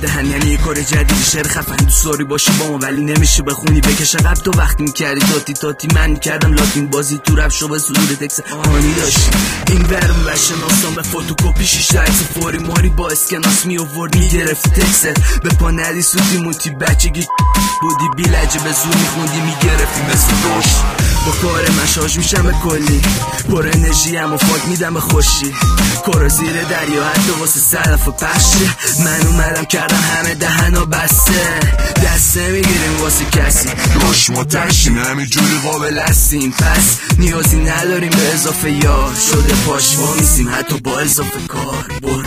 دهن یعنی یه کار جدیدی. شعر خفن دوست داری باشی با ما ولی نمیشه بخونی بکش عقب. تو وقتی میکردی تاتی من میکردم لاتین بازی تو رپ شو به صدور تکس آنی داشتی. این ورم و شناسان به فوتوکوپی 6 عکس فوری ماری با اسکناس میآورد میگرفتی تکست به پا ندی سودی موتی بچگی بودی بیلجه به زور میخوندی میگرفتی مثل دوش. با کار مشاج میشم به کلی پر انرژی هم و فاک میدم به خوشی. کارا زیر دریا حتی واسه سلف و پخشه. من اومدم کردم همه دهنا بسته. دسته میگیریم واسه کسی روش متشیم همین جوری قابل هستیم. پس نیازی نداریم به اضافه یار شده پاشوا میسیم حتی با اضافه کار. برو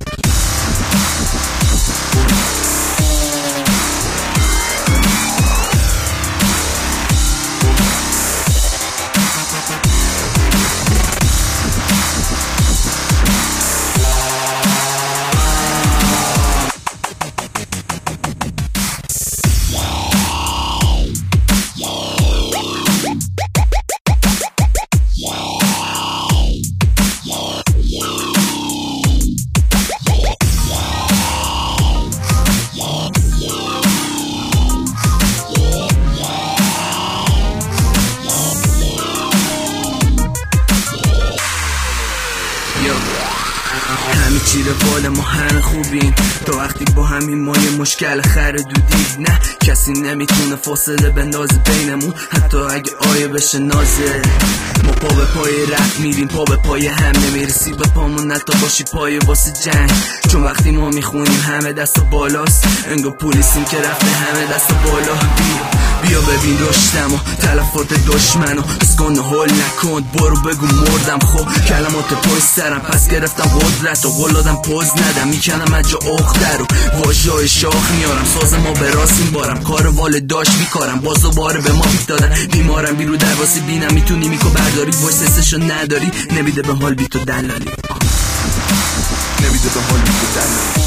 همه چی روال ما همه خوبیم تا وقتی با همین ما یه مشکل خردودی. نه کسی نمیتونه فاصله بندازه بینمون حتی اگه آیه بشه نازه. ما پا به پای رفت میریم پا به پای هم نمیرسی به پامون نتا باشی پای واسه جنگ. چون وقتی ما میخونیم همه دست بالاست انگار پولیسیم که رفته همه دست بالا. بیا ببین داشتم و تلفات دشمنو اسکن هول نکن برو بگو مردم. خب کلمات پای سرم پس گرفتم قدرت و قلادم پوز ندم میکنم اجا اخته رو واژای شاخ میارم. ساز ما به راست این بارم کار والداش میکارم باز دوباره به ما بیدادن بیمارم بیرو درواسی بینم میتونی میکو برداری وایس سسشو نداری نمیده به حال بی تو دلالی. نمیده به حال بی تو دلالی.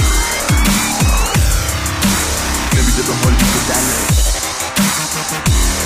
نمیده به حال بی تو دلالی.